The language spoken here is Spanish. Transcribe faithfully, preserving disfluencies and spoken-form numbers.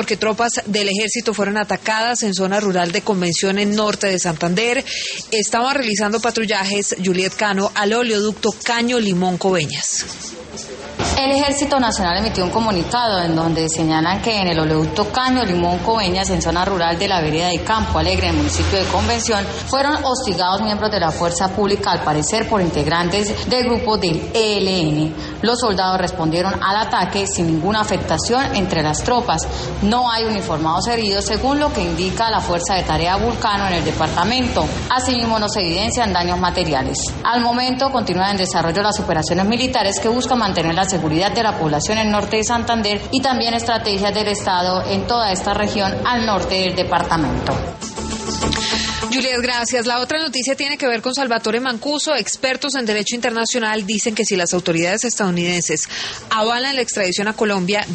porque tropas del ejército fueron atacadas en zona rural de Convención en norte de Santander. Estaban realizando patrullajes, Juliet Cano, al oleoducto Caño Limón Coveñas. El Ejército Nacional emitió un comunicado en donde señalan que en el oleoducto Caño Limón Coveñas, en zona rural de la vereda de Campo Alegre, en el municipio de Convención, fueron hostigados miembros de la fuerza pública, al parecer por integrantes del grupo del E L N. Los soldados respondieron al ataque sin ninguna afectación entre las tropas. No hay uniformados heridos, según lo que indica la Fuerza de Tarea Vulcano en el departamento. Asimismo, no se evidencian daños materiales. Al momento continúan en desarrollo las operaciones militares que buscan mantener la seguridad de la población en norte de Santander y también estrategias del Estado en toda esta región al norte del departamento. Juliet, gracias. La otra noticia tiene que ver con Salvatore Mancuso. Expertos en derecho internacional dicen que si las autoridades estadounidenses avalan la extradición a Colombia,